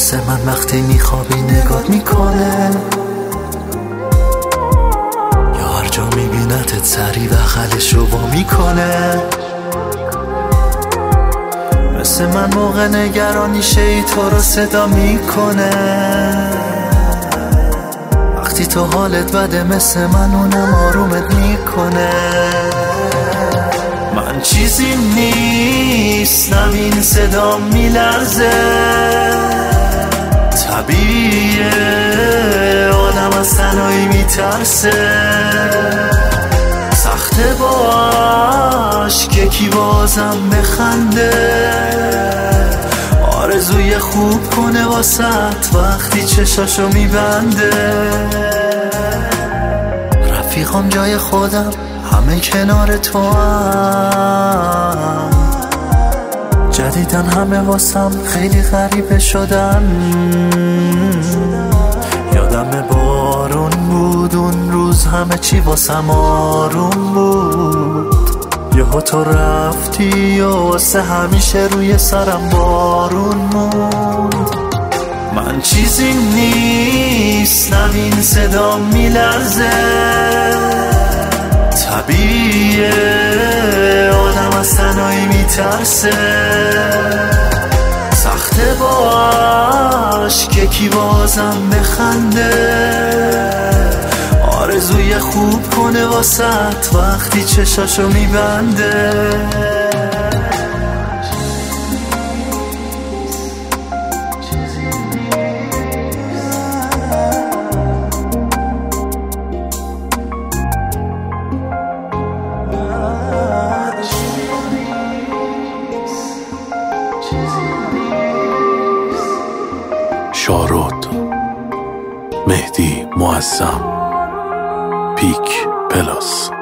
مثل من وقتی میخوابی نگات میکنه، یا هر جا میبینتت سری بغلش رو با میکنه. مثل من موقع نگرانیشه ای تو رو صدا میکنه، وقتی تو حالت بده مثل من اونم آرومت میکنه. من چیزی نیستم این صدا میلرزه، طبیعیه آدم از تنهایی میترسه، سخته باش که کی بازم بخنده، آرزوی خوب کنه واسط وقتی چشاشو میبنده. رفیقام جای خودم همه کنار تو هم، جدیدن همه واسم خیلی غریبه شدن. یادم بارون بود اون روز همه چی واسم آروم بود، یهو تو رفتی و واسه همیشه روی سرم بارون موند. من چیزی نیستم این صدا میلرزه، طبیعیه آدم از تنهایی میترسه، سخته باش که کی بازم بخنده، آرزوی خوب کنه واسط وقتی چشاشو میبنده. شارود، مهدی معظم، پیک پلاس.